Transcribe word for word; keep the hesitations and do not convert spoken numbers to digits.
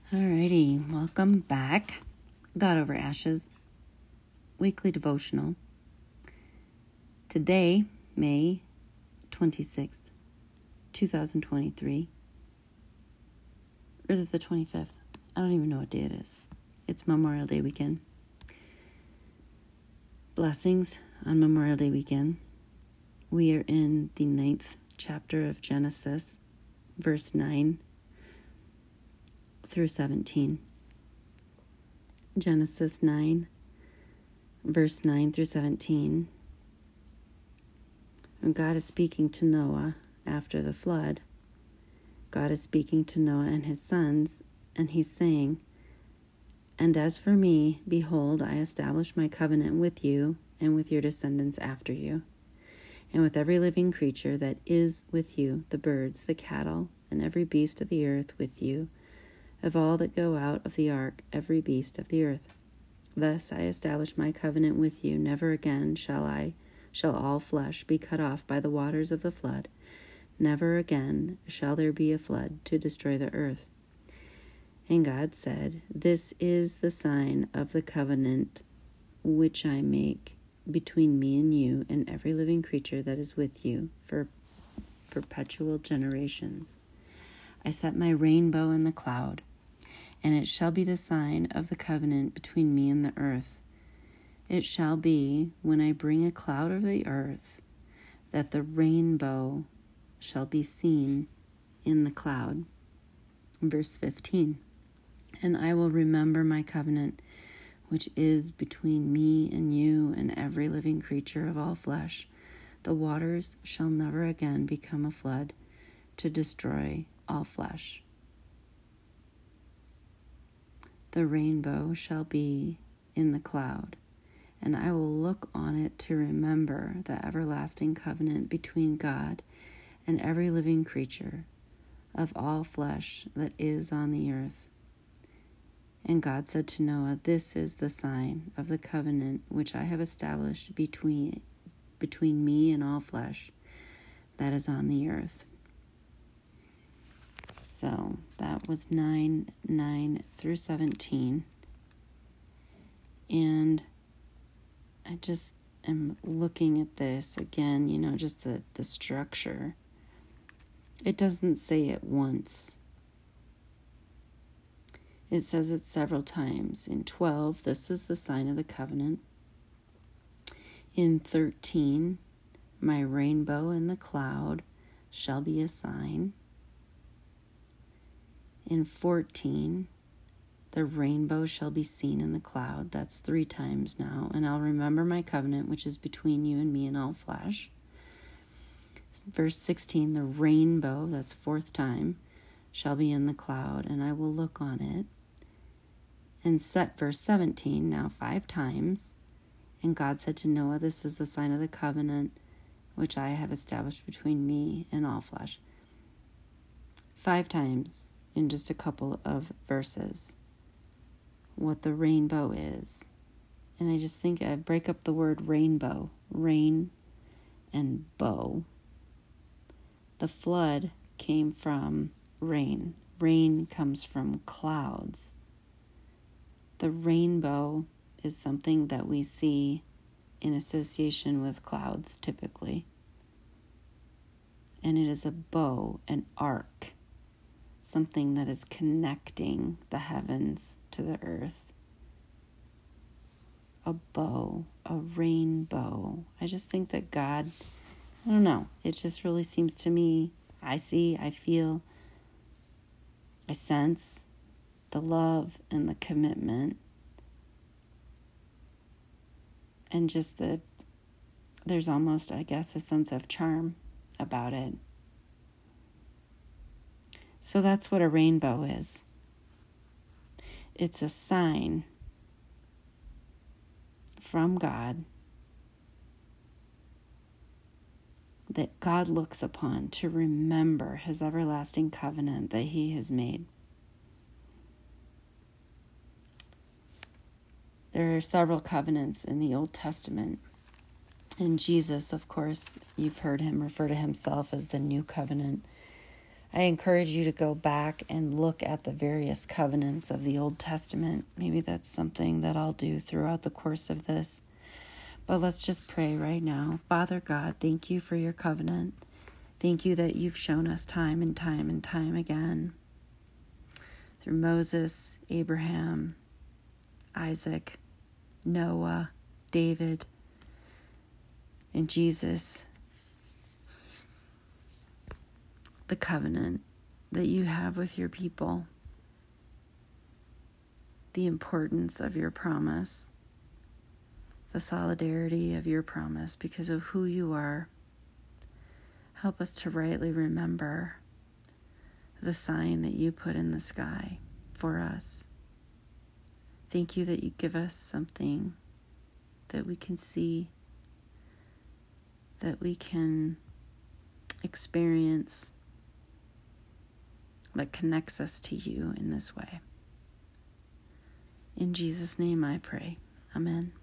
Alrighty, welcome back. God Over Ashes, weekly devotional. Today, May twenty-sixth, twenty twenty-three. Or is it the twenty-fifth? I don't even know what day it is. It's Memorial Day weekend. Blessings on Memorial Day weekend. We are in the ninth chapter of Genesis, verse nine through seventeen. Genesis nine, verse nine through seventeen. When God is speaking to Noah after the flood, God is speaking to Noah and his sons, and he's saying, "And as for me, behold, I establish my covenant with you and with your descendants after you, and with every living creature that is with you, the birds, the cattle, and every beast of the earth with you, of all that go out of the ark, every beast of the earth. Thus I establish my covenant with you. Never again shall I, shall all flesh be cut off by the waters of the flood. Never again shall there be a flood to destroy the earth." And God said, "This is the sign of the covenant which I make between me and you and every living creature that is with you for perpetual generations. I set my rainbow in the cloud, and it shall be the sign of the covenant between me and the earth. It shall be, when I bring a cloud over the earth, that the rainbow shall be seen in the cloud." Verse fifteen. "And I will remember my covenant, which is between me and you and every living creature of all flesh. The waters shall never again become a flood to destroy all flesh. The rainbow shall be in the cloud, and I will look on it to remember the everlasting covenant between God and every living creature of all flesh that is on the earth." And God said to Noah, "This is the sign of the covenant which I have established between, between me and all flesh that is on the earth." So that was nine, nine through seventeen. And I just am looking at this again, you know, just the, the structure. It doesn't say it once. It says it several times. In twelve, this is the sign of the covenant. In thirteen, my rainbow in the cloud shall be a sign. In fourteen, the rainbow shall be seen in the cloud. That's three times now. "And I'll remember my covenant, which is between you and me and all flesh." Verse sixteen, the rainbow, that's fourth time, shall be in the cloud, and I will look on it. And set verse seventeen, now five times. "And God said to Noah, this is the sign of the covenant which I have established between me and all flesh." Five times in just a couple of verses what the rainbow is. And I just think I break up the word rainbow, rain and bow. The flood came from rain. Rain comes from clouds. The rainbow is something that we see in association with clouds typically. And it is a bow, an arc, something that is connecting the heavens to the earth. A bow, a rainbow. I just think that God, I don't know, it just really seems to me, I see, I feel, I sense the love and the commitment and just the, there's almost, I guess, a sense of charm about it. So that's what a rainbow is. It's a sign from God that God looks upon to remember his everlasting covenant that he has made. There are several covenants in the Old Testament. And Jesus, of course, you've heard him refer to himself as the new covenant. I encourage you to go back and look at the various covenants of the Old Testament. Maybe that's something that I'll do throughout the course of this. But let's just pray right now. Father God, thank you for your covenant. Thank you that you've shown us time and time and time again through Moses, Abraham, Isaac, Noah, David, and Jesus, the covenant that you have with your people, the importance of your promise, the solidarity of your promise because of who you are. Help us to rightly remember the sign that you put in the sky for us. Thank you that you give us something that we can see, that we can experience, that connects us to you in this way. In Jesus' name I pray. Amen.